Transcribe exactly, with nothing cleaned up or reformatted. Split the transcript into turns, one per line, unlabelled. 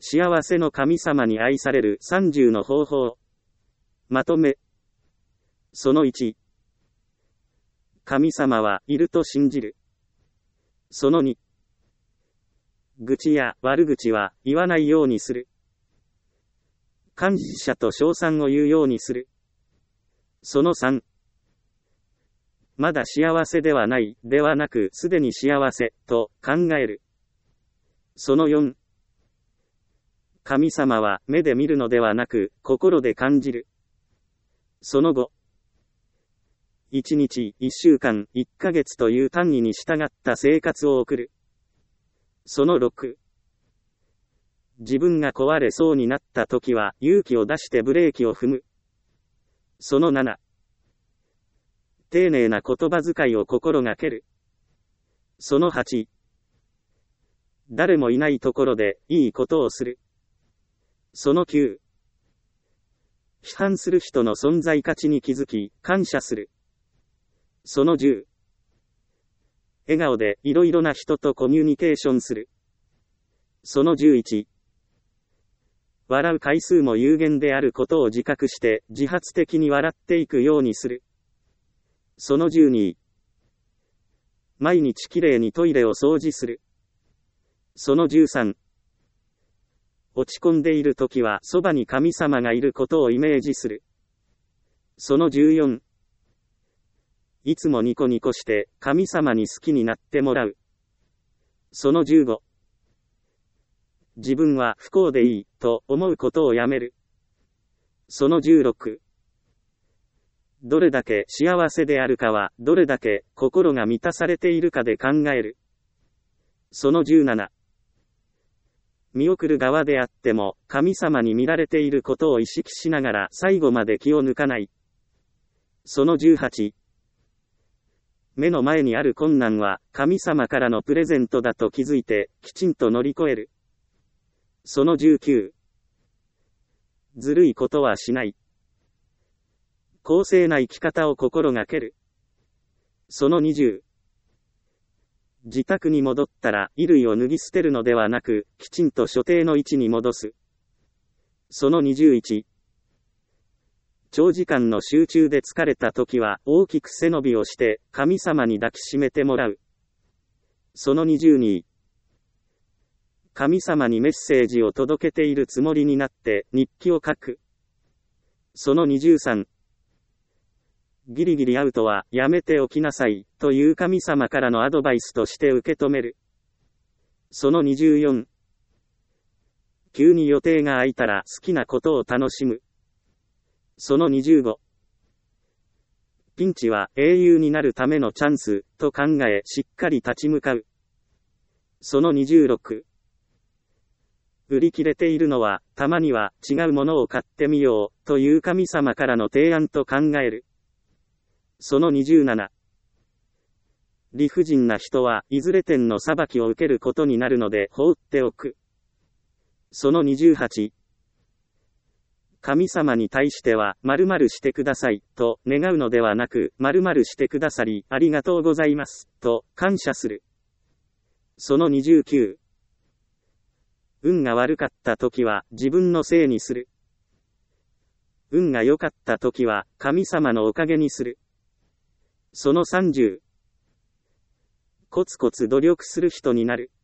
幸せの神様に愛されるさんじゅうの方法。まとめ。そのいち。神様はいると信じる。そのに。愚痴や悪口は言わないようにする。感謝と称賛を言うようにする。そのさん。まだ幸せではないではなくすでに幸せと考える。そのよん。神様は目で見るのではなく心で感じる。そのご。いちにち、いっしゅうかん、いっかげつという単位に従った生活を送る。そのろく。自分が壊れそうになった時は勇気を出してブレーキを踏む。そのなな。丁寧な言葉遣いを心がける。そのはち。誰もいないところでいいことをする。そのきゅう。批判する人の存在価値に気づき、感謝する。そのじゅう。笑顔でいろいろな人とコミュニケーションする。そのじゅういち。笑う回数も有限であることを自覚して自発的に笑っていくようにする。そのじゅうに。毎日きれいにトイレを掃除する。そのじゅうさん。落ち込んでいるときはそばに神様がいることをイメージする。そのじゅうよん。いつもニコニコして神様に好きになってもらう。そのじゅうご。自分は不幸でいいと思うことをやめる。そのじゅうろく。どれだけ幸せであるかはどれだけ心が満たされているかで考える。そのじゅうなな。見送る側であっても神様に見られていることを意識しながら最後まで気を抜かない。そのじゅうはち。目の前にある困難は神様からのプレゼントだと気づいてきちんと乗り越える。そのじゅうきゅう。ずるいことはしない。公正な生き方を心がける。そのにじゅう。自宅に戻ったら衣類を脱ぎ捨てるのではなく、きちんと所定の位置に戻す。そのにじゅういち。長時間の集中で疲れた時は大きく背伸びをして神様に抱きしめてもらう。そのにじゅうに。神様にメッセージを届けているつもりになって日記を書く。そのにじゅうさん。ギリギリアウトはやめておきなさいという神様からのアドバイスとして受け止める。そのにじゅうよん。急に予定が空いたら好きなことを楽しむ。そのにじゅうご。ピンチは英雄になるためのチャンスと考えしっかり立ち向かう。そのにじゅうろく。売り切れているのはたまには違うものを買ってみようという神様からの提案と考える。そのにじゅうなな。理不尽な人はいずれ天の裁きを受けることになるので放っておく。そのにじゅうはち。神様に対しては〇〇してくださいと願うのではなく〇〇してくださりありがとうございますと感謝する。そのにじゅうきゅう。運が悪かった時は自分のせいにする。運が良かった時は神様のおかげにする。そのさんじゅう。コツコツ努力する人になる。